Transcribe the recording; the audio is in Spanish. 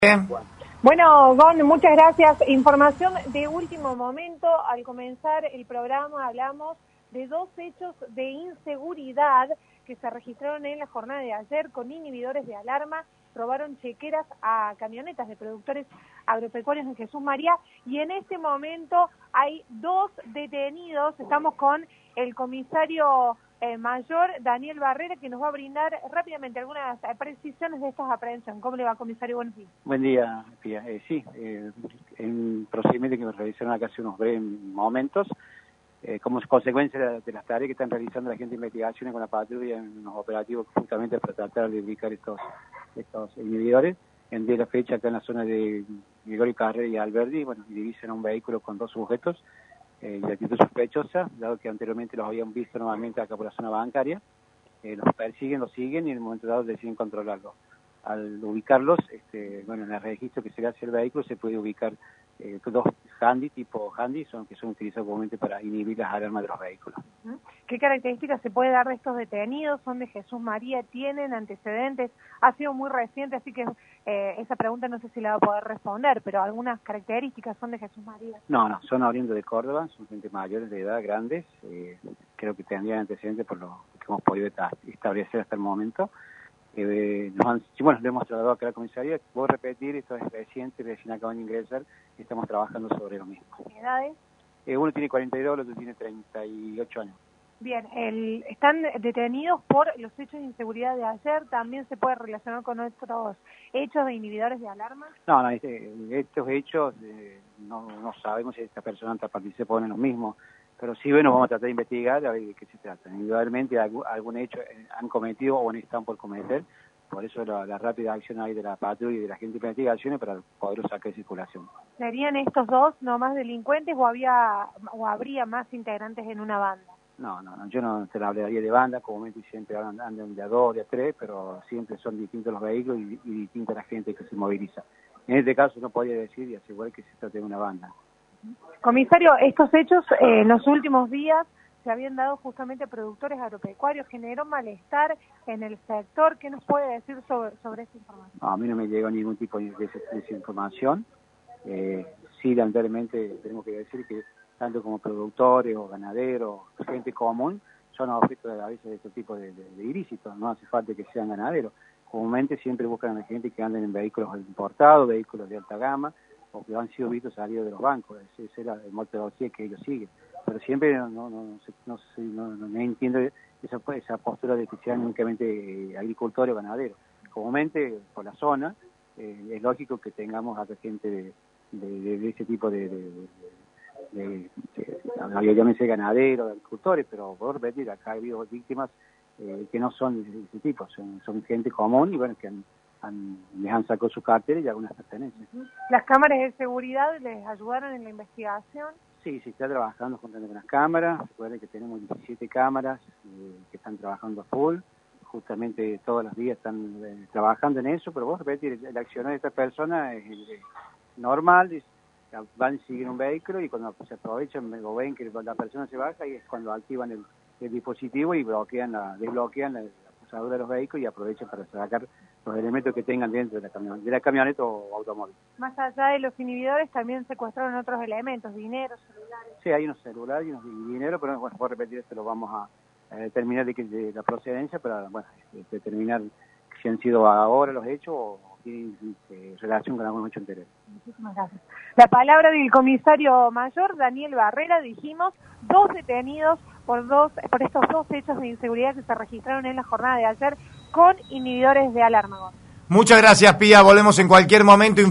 Bueno, Gon, muchas gracias. Información de último momento. Al comenzar el programa hablamos de dos hechos de inseguridad que se registraron en la jornada de ayer con inhibidores de alarma. Robaron chequeras a camionetas de productores agropecuarios en Jesús María y en este momento hay dos detenidos. Estamos con el comisario mayor Daniel Barrera, que nos va a brindar rápidamente algunas precisiones de estas aprehensiones. ¿Cómo le va, comisario? Buenos días. Buen día, Pía. Sí, en procedimiento que nos realizaron acá hace unos breves momentos, como consecuencia de las tareas que están realizando la gente de investigaciones con la patrulla en unos operativos justamente para tratar de ubicar estos inhibidores. En día de la fecha acá en la zona de Gregorio Carrera y Alberdi, bueno, divisan un vehículo con dos sujetos de actitud sospechosa, dado que anteriormente los habían visto nuevamente acá por la zona bancaria. Los persiguen, los siguen y en el momento dado deciden controlarlos. Al ubicarlos, bueno, en el registro que se le hace al vehículo se puede ubicar dos tipo handy, que son utilizados comúnmente para inhibir las alarmas de los vehículos. ¿Qué características se puede dar de estos detenidos? ¿Son de Jesús María? ¿Tienen antecedentes? Ha sido muy reciente, así que esa pregunta no sé si la va a poder responder, pero algunas características son de Jesús María. No, son oriundos de Córdoba, son gente mayores de edad, grandes, creo que tendrían antecedentes por lo que hemos podido establecer hasta el momento. Bueno, lo hemos trasladado acá a la comisaría. Puedo repetir, esto es reciente, recién acaban de ingresar y estamos trabajando sobre lo mismo. ¿Qué edades? Uno tiene 42, el otro tiene 38 años. Bien, están detenidos por los hechos de inseguridad de ayer. ¿También se puede relacionar con otros hechos de inhibidores de alarma? No, estos hechos no sabemos si esta persona participó en los mismos, pero sí, bueno, vamos a tratar de investigar a ver de qué se trata. Individualmente algún hecho han cometido o están por cometer, por eso la rápida acción ahí de la patrulla y de la gente de investigaciones para poderlos sacar de circulación. ¿Serían estos dos nomás delincuentes o habría más integrantes en una banda? No, yo no te hablaría de banda, comúnmente siempre andan de a dos, de a tres, pero siempre son distintos los vehículos y distinta la gente que se moviliza. En este caso no podría decir y asegurar que se trata de una banda. Comisario, estos hechos en los últimos días se habían dado justamente a productores agropecuarios, generó malestar en el sector. ¿Qué nos puede decir sobre esta información? No, a mí no me llegó ningún tipo de esa información. Sí, lamentablemente tenemos que decir que tanto como productores o ganaderos, gente común, son objetos a veces de este tipo de ilícitos. No hace falta que sean ganaderos. Comúnmente siempre buscan a la gente que anden en vehículos importados, vehículos de alta gama, o que han sido vistos salidos de los bancos. Ese era el metodología que ellos siguen. Pero siempre no entiendo esa postura de que sean únicamente agricultores o ganaderos. Comúnmente, por la zona, es lógico que tengamos a gente de ese tipo llámese ganaderos, de agricultores, pero por repetir, acá ha habido víctimas que no son de ese tipo, son gente común y bueno, que les han sacado sus carteras y algunas pertenencias. ¿Las cámaras de seguridad les ayudaron en la investigación? Sí, se está trabajando juntamente con las cámaras. Recuerden que tenemos 17 cámaras que están trabajando a full. Justamente todos los días están trabajando en eso, pero vos repetir, el accionar de esta persona es normal, van y siguen un vehículo y cuando se aprovechan o ven que la persona se baja y es cuando activan el dispositivo y desbloquean la posadura de los vehículos y aprovechan para sacar los elementos que tengan dentro de la camioneta o automóvil. Más allá de los inhibidores también secuestraron otros elementos, dinero, celulares. Sí, hay unos celulares y unos dinero, pero bueno, por repetir esto lo vamos a determinar de la procedencia para determinar si han sido ahora los hechos o tienen relación con algunos hechos anteriores. Muchísimas gracias. La palabra del comisario mayor Daniel Barrera, dijimos, dos detenidos por estos dos hechos de inseguridad que se registraron en la jornada de ayer con inhibidores de alarma. Muchas gracias, Pía. Volvemos en cualquier momento.